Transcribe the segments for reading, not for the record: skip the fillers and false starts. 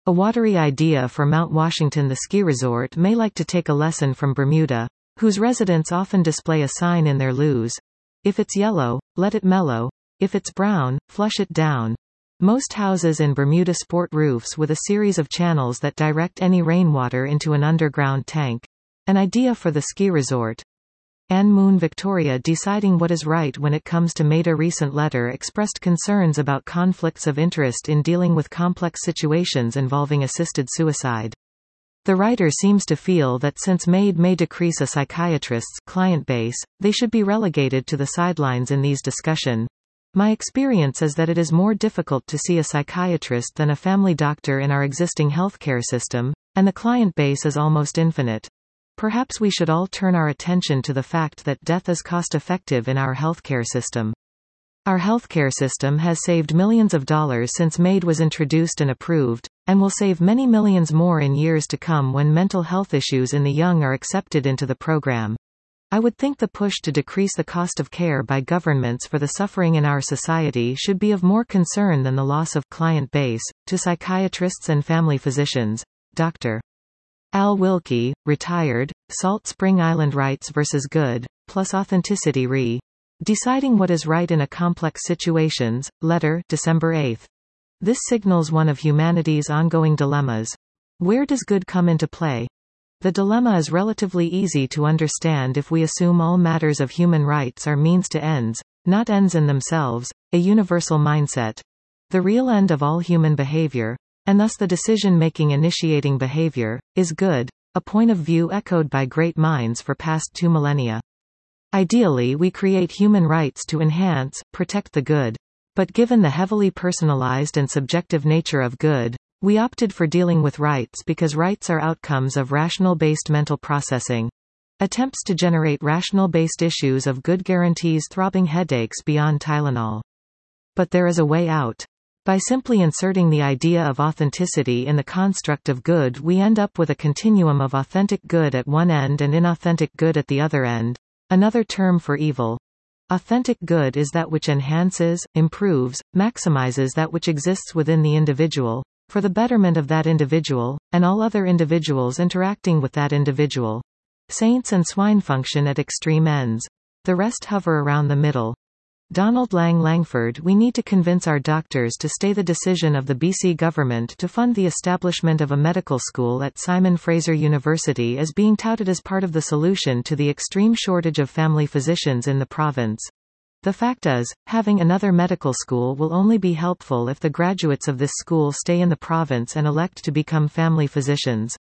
A watery idea for Mount Washington. The ski resort may like to take a lesson from Bermuda, whose residents often display a sign in their loos. If it's yellow, let it mellow. If it's brown, flush it down. Most houses in Bermuda sport roofs with a series of channels that direct any rainwater into an underground tank. An idea for the ski resort. Anne Moon. Victoria deciding what is right when it comes to Maid. A recent letter expressed concerns about conflicts of interest in dealing with complex situations involving assisted suicide. The writer seems to feel that since Maid may decrease a psychiatrist's client base, they should be relegated to the sidelines in these discussions. My experience is that it is more difficult to see a psychiatrist than a family doctor in our existing healthcare system, and the client base is almost infinite. Perhaps we should all turn our attention to the fact that death is cost-effective in our healthcare system. Our healthcare system has saved millions of dollars since Maid was introduced and approved, and will save many millions more in years to come when mental health issues in the young are accepted into the program. I would think the push to decrease the cost of care by governments for the suffering in our society should be of more concern than the loss of client base. To psychiatrists and family physicians, Dr. Al Wilkie, retired, Salt Spring Island Rights vs. Good, plus Authenticity Re. Deciding what is right in a complex situations, letter, December 8. This signals one of humanity's ongoing dilemmas. Where does good come into play? The dilemma is relatively easy to understand if we assume all matters of human rights are means to ends, not ends in themselves, a universal mindset. The real end of all human behavior, and thus the decision-making initiating behavior, is good, a point of view echoed by great minds for past 2 millennia. Ideally, we create human rights to enhance, protect the good. But given the heavily personalized and subjective nature of good, we opted for dealing with rights because rights are outcomes of rational-based mental processing. Attempts to generate rational-based issues of good guarantees throbbing headaches beyond Tylenol. But there is a way out. By simply inserting the idea of authenticity in the construct of good, we end up with a continuum of authentic good at one end and inauthentic good at the other end. Another term for evil. Authentic good is that which enhances, improves, maximizes that which exists within the individual, for the betterment of that individual, and all other individuals interacting with that individual. Saints and swine function at extreme ends. The rest hover around the middle. Donald Langford. We need to convince our doctors to stay the decision of the BC government to fund the establishment of a medical school at Simon Fraser University as being touted as part of the solution to the extreme shortage of family physicians in the province. The fact is, having another medical school will only be helpful if the graduates of this school stay in the province and elect to become family physicians.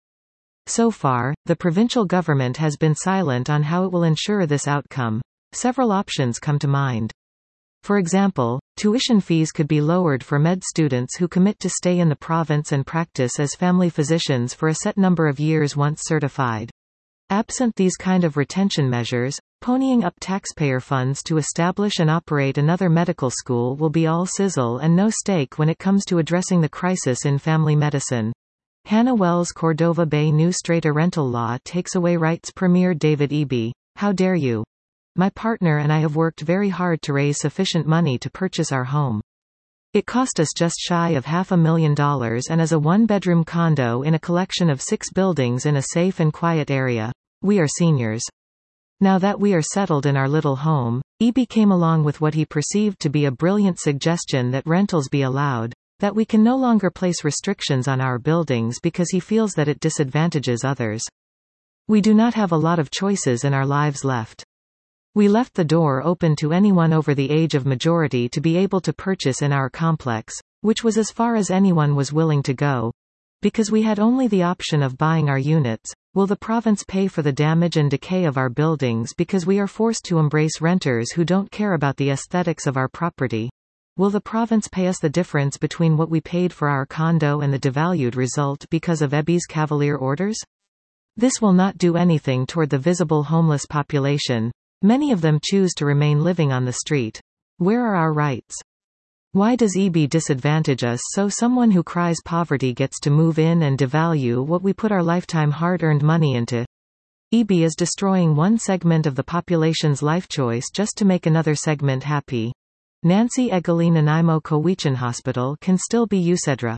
So far, the provincial government has been silent on how it will ensure this outcome. Several options come to mind. For example, tuition fees could be lowered for med students who commit to stay in the province and practice as family physicians for a set number of years once certified. Absent these kind of retention measures, ponying up taxpayer funds to establish and operate another medical school will be all sizzle and no steak when it comes to addressing the crisis in family medicine. Hannah Wells. Cordova Bay New Strata rental law takes away rights. Premier David Eby. How dare you? My partner and I have worked very hard to raise sufficient money to purchase our home. It cost us just shy of $500,000 and is a one-bedroom condo in a collection of 6 buildings in a safe and quiet area. We are seniors. Now that we are settled in our little home, Eby came along with what he perceived to be a brilliant suggestion that rentals be allowed, that we can no longer place restrictions on our buildings because he feels that it disadvantages others. We do not have a lot of choices in our lives left. We left the door open to anyone over the age of majority to be able to purchase in our complex, which was as far as anyone was willing to go. Because we had only the option of buying our units, will the province pay for the damage and decay of our buildings because we are forced to embrace renters who don't care about the aesthetics of our property? Will the province pay us the difference between what we paid for our condo and the devalued result because of Eby's cavalier orders? This will not do anything toward the visible homeless population. Many of them choose to remain living on the street. Where are our rights? Why does Eby disadvantage us so someone who cries poverty gets to move in and devalue what we put our lifetime hard-earned money into? Eby is destroying one segment of the population's life choice just to make another segment happy. Nancy Egoli Nanaimo Cowichan Hospital can still be UCEDRA.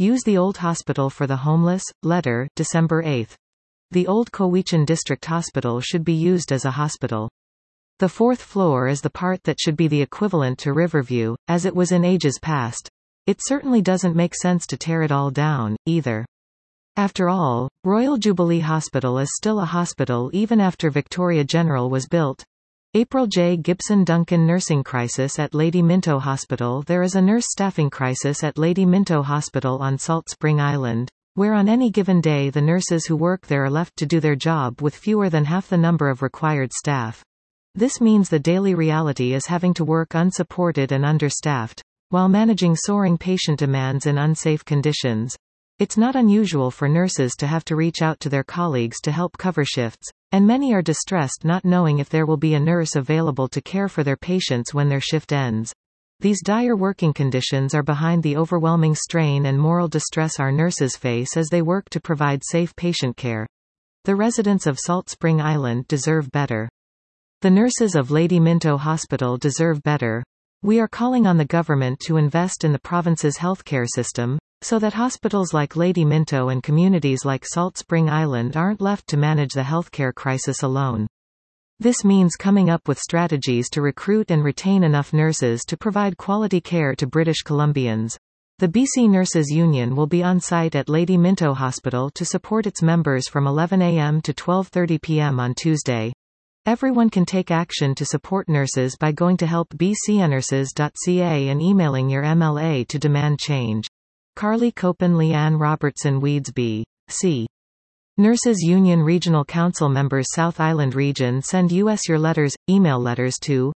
Use the old hospital for the homeless. Letter, December 8. The old Cowichan District Hospital should be used as a hospital. The fourth floor is the part that should be the equivalent to Riverview, as it was in ages past. It certainly doesn't make sense to tear it all down, either. After all, Royal Jubilee Hospital is still a hospital even after Victoria General was built. April J. Gibson Duncan Nursing Crisis at Lady Minto Hospital. There is a nurse staffing crisis at Lady Minto Hospital on Salt Spring Island, where on any given day the nurses who work there are left to do their job with fewer than half the number of required staff. This means the daily reality is having to work unsupported and understaffed, while managing soaring patient demands in unsafe conditions. It's not unusual for nurses to have to reach out to their colleagues to help cover shifts, and many are distressed not knowing if there will be a nurse available to care for their patients when their shift ends. These dire working conditions are behind the overwhelming strain and moral distress our nurses face as they work to provide safe patient care. The residents of Salt Spring Island deserve better. The nurses of Lady Minto Hospital deserve better. We are calling on the government to invest in the province's healthcare system, so that hospitals like Lady Minto and communities like Salt Spring Island aren't left to manage the healthcare crisis alone. This means coming up with strategies to recruit and retain enough nurses to provide quality care to British Columbians. The BC Nurses Union will be on site at Lady Minto Hospital to support its members from 11 a.m. to 12:30 p.m. on Tuesday. Everyone can take action to support nurses by going to helpbcnurses.ca and emailing your MLA to demand change. Carly Copen, Leanne Robertson, Weedsby. C. Nurses Union Regional Council members, South Island Region. Send us your letters, email letters to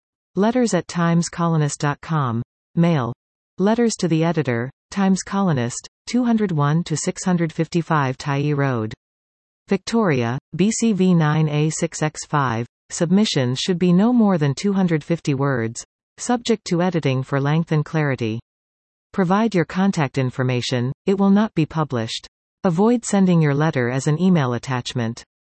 letters@timescolonist.com. Mail. Letters to the editor, Times Colonist, 201 to 655 Tyee Road. Victoria, BCV 9A6X5. Submissions should be no more than 250 words, subject to editing for length and clarity. Provide your contact information, it will not be published. Avoid sending your letter as an email attachment.